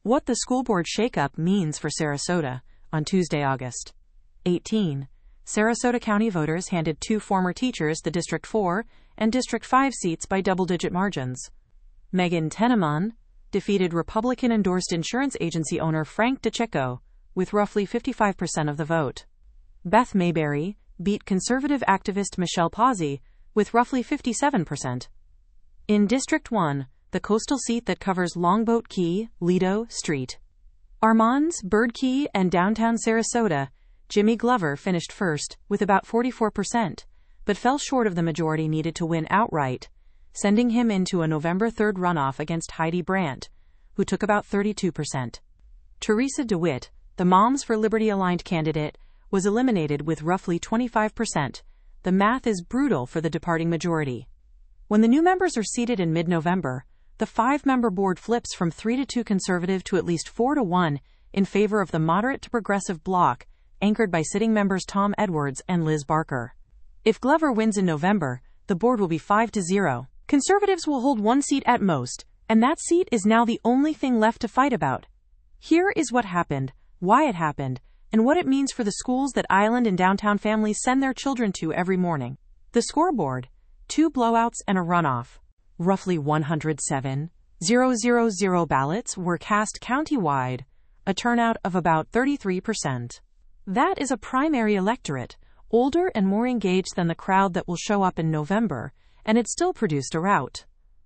What the school board shakeup means for Sarasota. On Tuesday, August 18, Sarasota County voters handed two former teachers the District 4 and District 5 seats by double-digit margins. Megan Tennemann defeated Republican-endorsed insurance agency owner Frank DeCecco with roughly 55% of the vote. Beth Mayberry beat conservative activist Michelle Pazzi with roughly 57%. In District 1, the coastal seat that covers Longboat Key, Lido, St. Armands, Bird Key, and downtown Sarasota, Jimmy Glover finished first with about 44%, but fell short of the majority needed to win outright, sending him into a November 3rd runoff against Heidi Brandt, who took about 32%. Teresa DeWitt, the Moms for Liberty-aligned candidate, was eliminated with roughly 25%. The math is brutal for the departing majority. When the new members are seated in mid-November, the 5-member board flips from 3-2 conservative to at least 4-1 in favor of the moderate to progressive bloc, anchored by sitting members Tom Edwards and Liz Barker. If Glover wins in November, the board will be 5-0. Conservatives will hold one seat at most, and that seat is now the only thing left to fight about. Here is what happened, why it happened, and what it means for the schools that island and downtown families send their children to every morning. The scoreboard: 2 blowouts and a runoff. Roughly 107,000 ballots were cast countywide, a turnout of about 33%. That is a primary electorate, older and more engaged than the crowd that will show up in November, and it still produced a rout.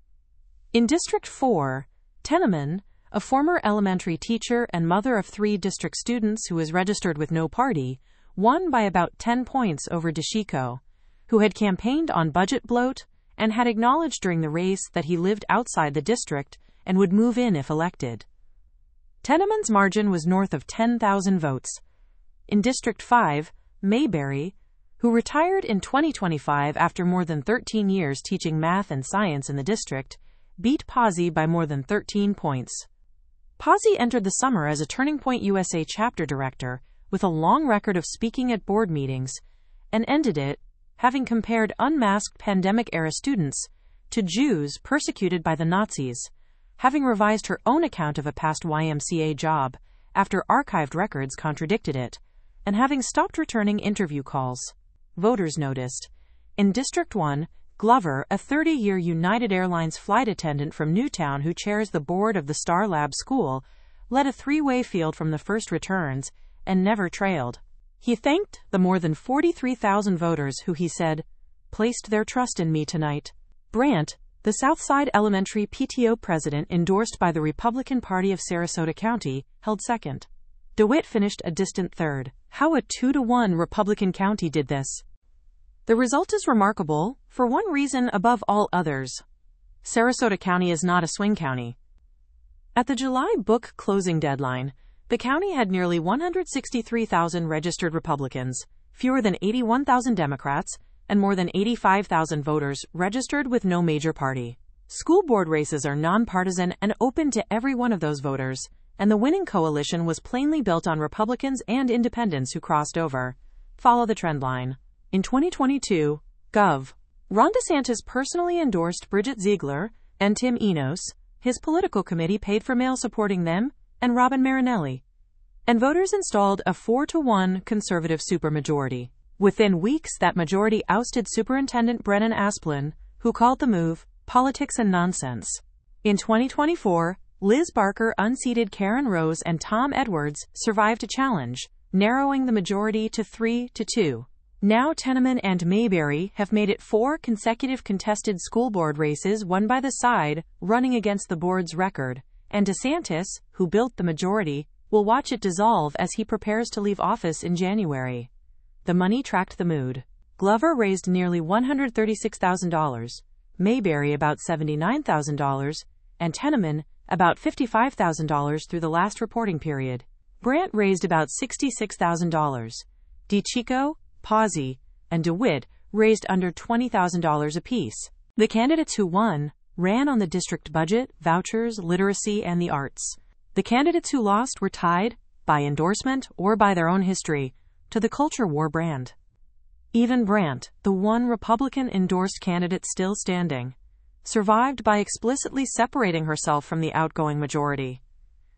In District 4, Tennemann, a former elementary teacher and mother of 3 district students who was registered with no party, won by about 10 points over DeCecco, who had campaigned on budget bloat and had acknowledged during the race that he lived outside the district and would move in if elected. Tennemann's margin was north of 10,000 votes. In District 5, Mayberry, who retired in 2025 after more than 13 years teaching math and science in the district, beat Pazzi by more than 13 points. Pazzi entered the summer as a Turning Point USA chapter director with a long record of speaking at board meetings, and ended it having compared unmasked pandemic-era students to Jews persecuted by the Nazis, having revised her own account of a past YMCA job after archived records contradicted it, and having stopped returning interview calls. Voters noticed. In District 1, Glover, a 30-year United Airlines flight attendant from Newtown who chairs the board of the Star Lab School, led a 3-way field from the first returns and never trailed. He thanked the more than 43,000 voters who, he said, placed their trust in me tonight. Brandt, the Southside Elementary PTO president endorsed by the Republican Party of Sarasota County, held second. DeWitt finished a distant third. How a 2-1 Republican county did this. The result is remarkable, for one reason above all others. Sarasota County is not a swing county. At the July book closing deadline, the county had nearly 163,000 registered Republicans, fewer than 81,000 Democrats, and more than 85,000 voters registered with no major party. School board races are nonpartisan and open to every one of those voters, and the winning coalition was plainly built on Republicans and independents who crossed over. Follow the trend line. In 2022, Gov. Ron DeSantis personally endorsed Bridget Ziegler and Tim Enos. His political committee paid for mail supporting them and Robin Marinelli. And voters installed a 4-1 conservative supermajority. Within weeks, that majority ousted Superintendent Brennan Asplin, who called the move politics and nonsense. In 2024, Liz Barker unseated Karen Rose and Tom Edwards survived a challenge, narrowing the majority to 3-2. Now Tennemann and Mayberry have made it 4 consecutive contested school board races won by the side running against the board's record, and DeSantis, who built the majority, will watch it dissolve as he prepares to leave office in January. The money tracked the mood. Glover raised nearly $136,000, Mayberry about $79,000, and Tennemann about $55,000 through the last reporting period. Brandt raised about $66,000. DeCecco, Pazzi, and DeWitt raised under $20,000 apiece. The candidates who won ran on the district budget, vouchers, literacy, and the arts. The candidates who lost were tied, by endorsement or by their own history, to the culture war brand. Even Brandt, the one Republican-endorsed candidate still standing, survived by explicitly separating herself from the outgoing majority.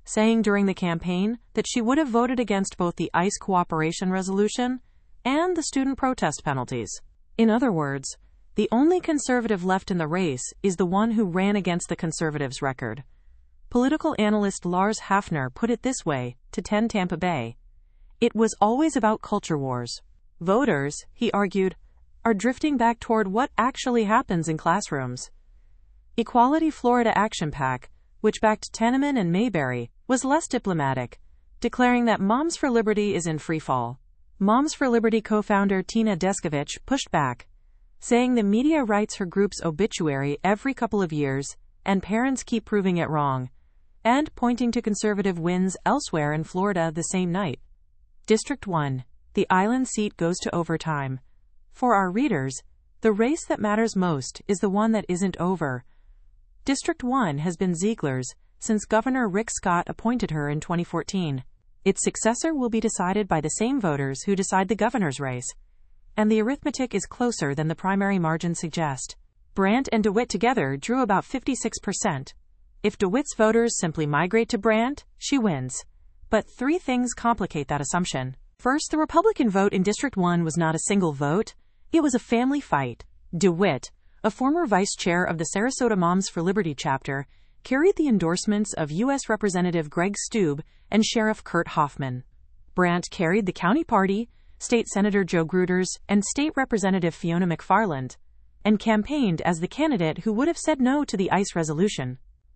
saying during the campaign that she would have voted against both the ICE cooperation resolution and the student protest penalties. In other words, the only conservative left in the race is the one who ran against the conservatives' record. Political analyst Lars Hafner put it this way to 10 Tampa Bay. It was always about culture wars. Voters, he argued, are drifting back toward what actually happens in classrooms. Equality Florida Action PAC, which backed Teneman and Mayberry, was less diplomatic, declaring that Moms for Liberty is in free fall. Moms for Liberty co-founder Tina Descovich pushed back, saying the media writes her group's obituary every couple of years, and parents keep proving it wrong, and pointing to conservative wins elsewhere in Florida the same night. District 1. The island seat goes to overtime. For our readers, the race that matters most is the one that isn't over. District 1 has been Ziegler's since Governor Rick Scott appointed her in 2014. Its successor will be decided by the same voters who decide the governor's race, and the arithmetic is closer than the primary margins suggest. Brandt and DeWitt together drew about 56%. If DeWitt's voters simply migrate to Brandt, she wins. But three things complicate that assumption. First, the Republican vote in District 1 was not a single vote. It was a family fight. DeWitt, a former vice chair of the Sarasota Moms for Liberty chapter, carried the endorsements of U.S. Representative Greg Steube and Sheriff Kurt Hoffman. Brandt carried the county party, State Senator Joe Gruters, and State Representative Fiona McFarland, and campaigned as the candidate who would have said no to the ICE resolution.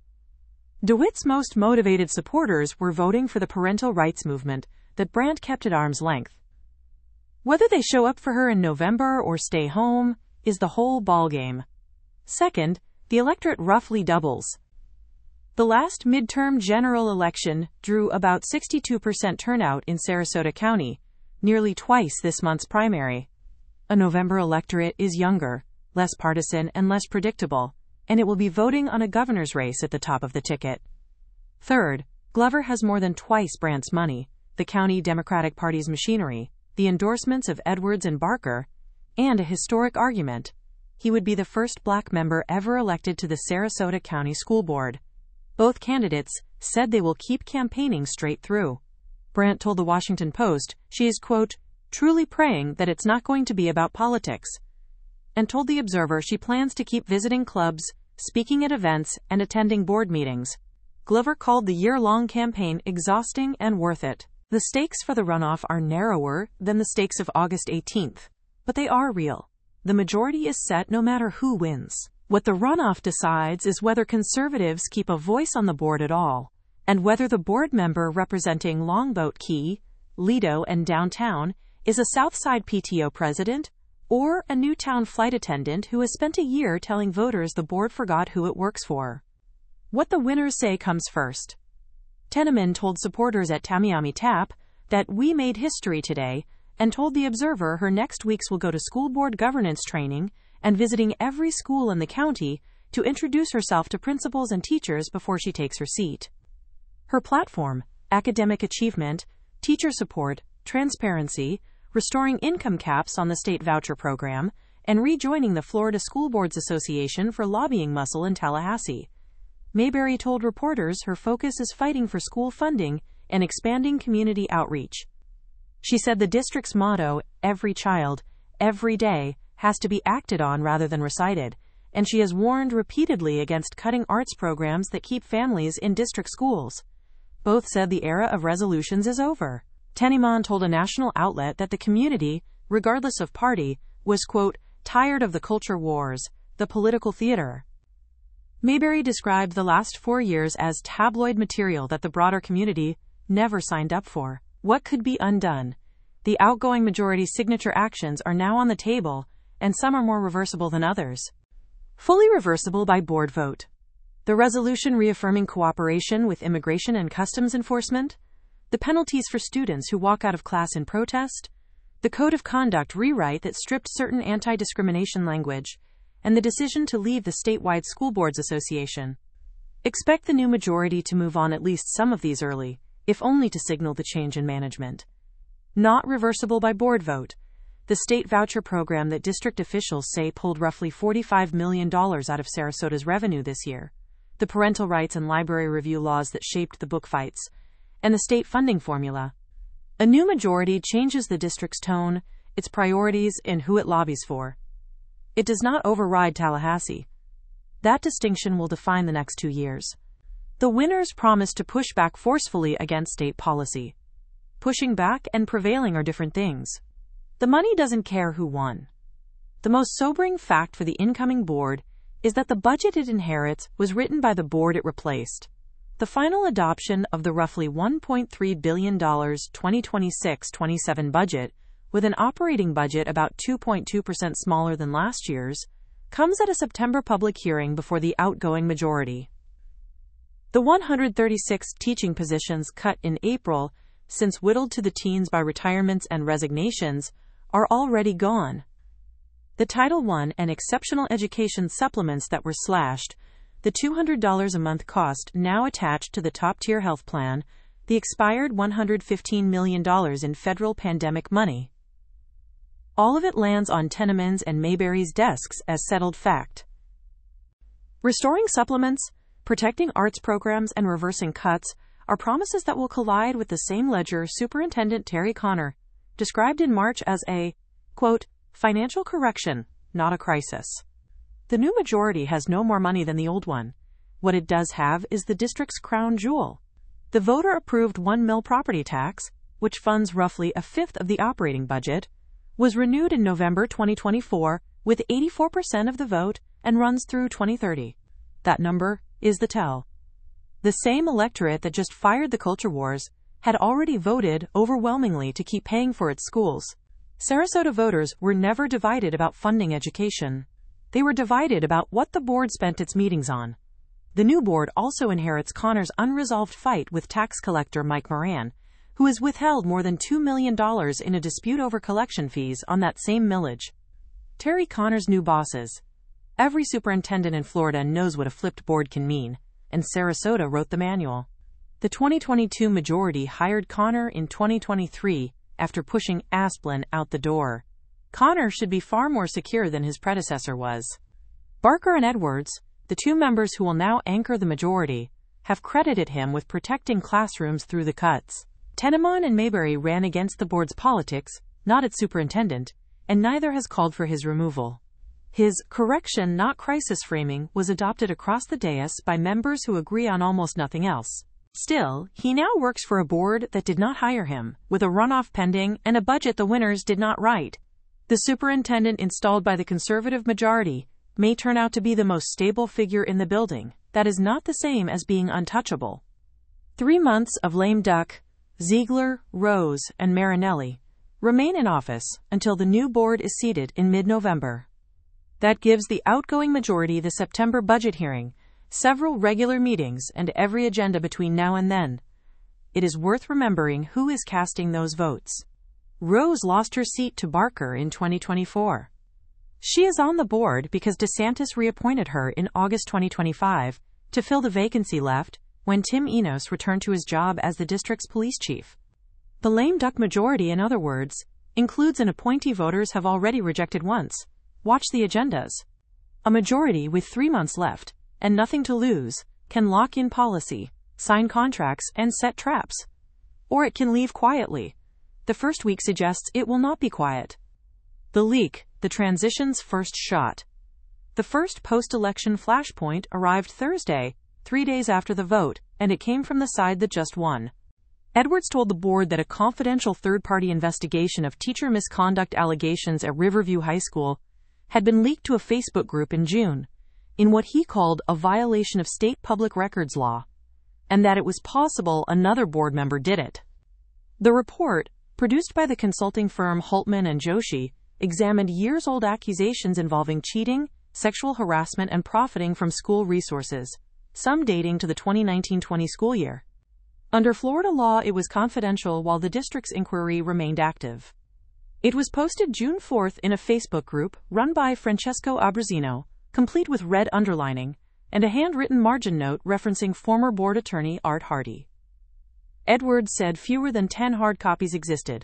DeWitt's most motivated supporters were voting for the parental rights movement that Brandt kept at arm's length. Whether they show up for her in November or stay home is the whole ballgame. Second, the electorate roughly doubles. The last midterm general election drew about 62% turnout in Sarasota County, nearly twice this month's primary. A November electorate is younger, less partisan, and less predictable, and it will be voting on a governor's race at the top of the ticket. Third, Glover has more than twice Brandt's money, the county Democratic Party's machinery, the endorsements of Edwards and Barker, and a historic argument. He would be the first black member ever elected to the Sarasota County School Board. Both candidates said they will keep campaigning straight through. Brandt told the Washington Post she is, quote, truly praying that it's not going to be about politics, and told the Observer she plans to keep visiting clubs, speaking at events, and attending board meetings. Glover called the year-long campaign exhausting and worth it. The stakes for the runoff are narrower than the stakes of August 18th, but they are real. The majority is set no matter who wins. What the runoff decides is whether conservatives keep a voice on the board at all, and whether the board member representing Longboat Key, Lido, and Downtown is a Southside PTO president or a Newtown flight attendant who has spent a year telling voters the board forgot who it works for. What the winners say comes first. Teneman told supporters at Tamiami Tap that we made history today, and told the Observer her next weeks will go to school board governance training and visiting every school in the county to introduce herself to principals and teachers before she takes her seat. Her platform, academic achievement, teacher support, transparency, restoring income caps on the state voucher program, and rejoining the Florida School Boards Association for lobbying muscle in Tallahassee. Mayberry told reporters her focus is fighting for school funding and expanding community outreach. She said the district's motto, every child, every day, has to be acted on rather than recited, and she has warned repeatedly against cutting arts programs that keep families in district schools. Both said the era of resolutions is over. Teneman told a national outlet that the community, regardless of party, was, quote, tired of the culture wars, the political theater. Mayberry described the last 4 years as tabloid material that the broader community never signed up for. What could be undone? The outgoing majority's signature actions are now on the table, and some are more reversible than others. Fully reversible by board vote. The resolution reaffirming cooperation with Immigration and Customs Enforcement, the penalties for students who walk out of class in protest, the Code of Conduct rewrite that stripped certain anti-discrimination language, and the decision to leave the statewide School Boards Association. Expect the new majority to move on at least some of these early, if only to signal the change in management. Not reversible by board vote. The state voucher program that district officials say pulled roughly $45 million out of Sarasota's revenue this year. the parental rights and library review laws that shaped the book fights, and the state funding formula. A new majority changes the district's tone, its priorities, and who it lobbies for. It does not override Tallahassee. That distinction will define the next 2 years. The winners promise to push back forcefully against state policy. Pushing back and prevailing are different things. The money doesn't care who won. The most sobering fact for the incoming board is that the budget it inherits was written by the board it replaced. The final adoption of the roughly $1.3 billion 2026-27 budget, with an operating budget about 2.2% smaller than last year's, comes at a September public hearing before the outgoing majority. The 136 teaching positions cut in April, since whittled to the teens by retirements and resignations, are already gone. The Title I and exceptional education supplements that were slashed, the $200 a month cost now attached to the top-tier health plan, the expired $115 million in federal pandemic money. All of it lands on Tenemans and Mayberry's desks as settled fact. Restoring supplements, protecting arts programs, and reversing cuts are promises that will collide with the same ledger Superintendent Terry Conner described in March as a, quote, financial correction, not a crisis. The new majority has no more money than the old one. What it does have is the district's crown jewel. The voter-approved $1 million property tax, which funds roughly a fifth of the operating budget, was renewed in November 2024 with 84% of the vote and runs through 2030. That number is the tell. The same electorate that just fired the culture wars had already voted overwhelmingly to keep paying for its schools. Sarasota voters were never divided about funding education. They were divided about what the board spent its meetings on. The new board also inherits Conner's unresolved fight with tax collector Mike Moran, who has withheld more than $2 million in a dispute over collection fees on that same millage. Terry Conner's new bosses. Every superintendent in Florida knows what a flipped board can mean, and Sarasota wrote the manual. The 2022 majority hired Conner in 2023 after pushing Asplin out the door. Conner should be far more secure than his predecessor was. Barker and Edwards, the two members who will now anchor the majority, have credited him with protecting classrooms through the cuts. Teneman and Mayberry ran against the board's politics, not its superintendent, and neither has called for his removal. His correction, not crisis framing was adopted across the dais by members who agree on almost nothing else. Still, he now works for a board that did not hire him, with a runoff pending and a budget the winners did not write. The superintendent installed by the conservative majority may turn out to be the most stable figure in the building. That is not the same as being untouchable. 3 months of lame duck, Ziegler, Rose, and Marinelli remain in office until the new board is seated in mid-November. That gives the outgoing majority the September budget hearing, several regular meetings, and every agenda between now and then. It is worth remembering who is casting those votes. Rose lost her seat to Barker in 2024. She is on the board because DeSantis reappointed her in August 2025 to fill the vacancy left when Tim Enos returned to his job as the district's police chief. The lame duck majority, in other words, includes an appointee voters have already rejected once. Watch the agendas. A majority with 3 months left and nothing to lose can lock in policy, sign contracts, and set traps. Or it can leave quietly. The first week suggests it will not be quiet. The leak, the transition's first shot. The first post-election flashpoint arrived Thursday, 3 days after the vote, and it came from the side that just won. Edwards told the board that a confidential third-party investigation of teacher misconduct allegations at Riverview High School had been leaked to a Facebook group in June, in what he called a violation of state public records law, and that it was possible another board member did it. The report, produced by the consulting firm Holtman and Joshi, examined years-old accusations involving cheating, sexual harassment, and profiting from school resources, some dating to the 2019-20 school year. Under Florida law, it was confidential while the district's inquiry remained active. It was posted June 4th in a Facebook group run by Francesco Abruzzino, complete with red underlining, and a handwritten margin note referencing former board attorney Art Hardy. Edwards said fewer than 10 hard copies existed.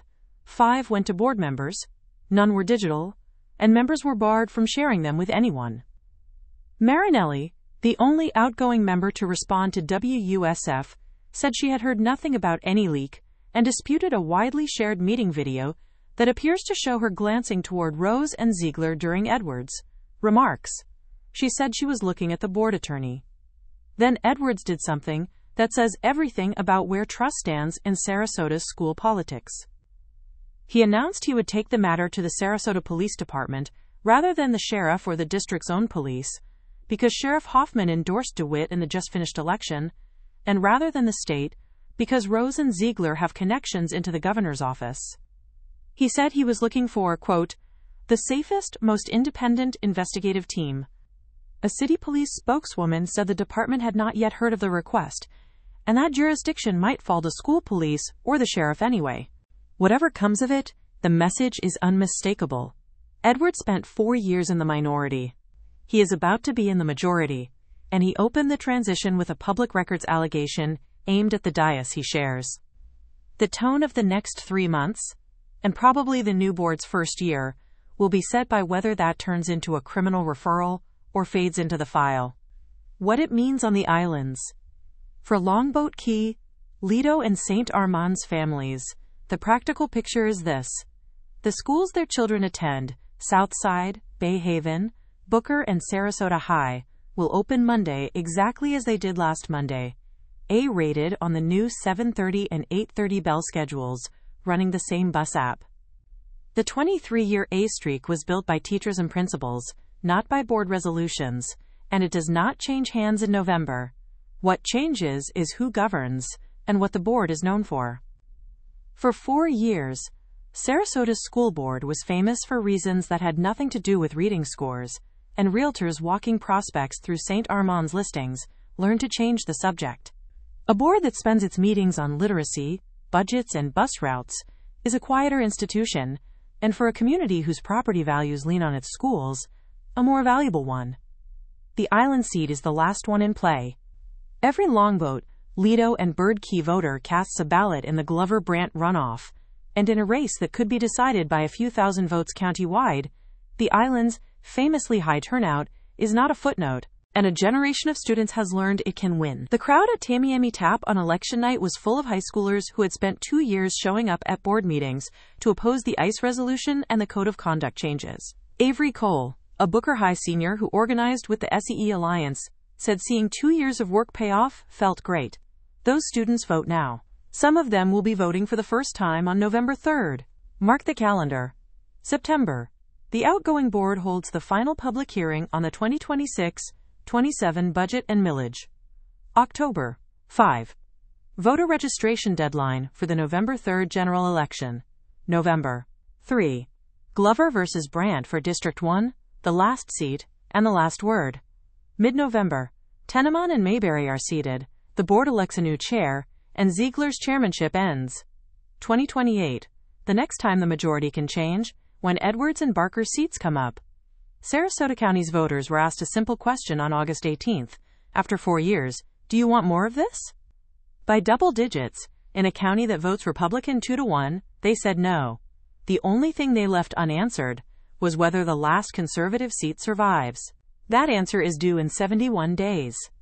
5 went to board members, none were digital, and members were barred from sharing them with anyone. Marinelli, The only outgoing member to respond to WUSF said she had heard nothing about any leak and disputed a widely shared meeting video that appears to show her glancing toward Rose and Ziegler during Edwards' remarks. She said she was looking at the board attorney. Then Edwards did something that says everything about where Truss stands in Sarasota's school politics. He announced he would take the matter to the Sarasota Police Department rather than the sheriff or the district's own police, because Sheriff Hoffman endorsed DeWitt in the just-finished election, and rather than the state, because Rose and Ziegler have connections into the governor's office. He said he was looking for, quote, the safest, most independent investigative team. A city police spokeswoman said the department had not yet heard of the request, and that jurisdiction might fall to school police or the sheriff anyway. Whatever comes of it, the message is unmistakable. Edwards spent 4 years in the minority. He is about to be in the majority, and he opened the transition with a public records allegation aimed at the dais he shares. The tone of the next 3 months, and probably the new board's first year, will be set by whether that turns into a criminal referral or fades into the file. What it means on the islands. For Longboat Key, Lido and St. Armand's families, the practical picture is this. The schools their children attend, Southside, Bay Haven, Booker and Sarasota High, will open Monday exactly as they did last Monday, A-rated on the new 7:30 and 8:30 bell schedules, running the same bus app. The 23-year A streak was built by teachers and principals, not by board resolutions, and it does not change hands in November. What changes is who governs and what the board is known for. For 4 years, Sarasota's school board was famous for reasons that had nothing to do with reading scores, and realtors walking prospects through St. Armand's listings learned to change the subject. A board that spends its meetings on literacy, budgets, and bus routes is a quieter institution, and for a community whose property values lean on its schools, a more valuable one. The island seat is the last one in play. Every Longboat, Lido, and Bird Key voter casts a ballot in the Glover-Brant runoff, and in a race that could be decided by a few thousand votes county-wide, the island's famously high turnout is not a footnote, and a generation of students has learned it can win. The crowd at Tamiami Tap on election night was full of high schoolers who had spent 2 years showing up at board meetings to oppose the ICE resolution and the code of conduct changes. Avery Cole, a Booker High senior who organized with the SEE Alliance, said seeing 2 years of work pay off felt great. Those students vote now. Some of them will be voting for the first time on November 3rd. Mark the calendar. September. The outgoing board holds the final public hearing on the 2026-27 budget and millage. October. 5. Voter registration deadline for the November 3rd general election. November. 3. Glover versus Brant for District 1, the last seat, and the last word. Mid-November. Tennemon and Mayberry are seated, the board elects a new chair, and Ziegler's chairmanship ends. 2028. The next time the majority can change, when Edwards and Barker's seats come up. Sarasota County's voters were asked a simple question on August 18th. After 4 years, do you want more of this? By double digits, in a county that votes Republican 2-1, they said no. The only thing they left unanswered was whether the last conservative seat survives. That answer is due in 71 days.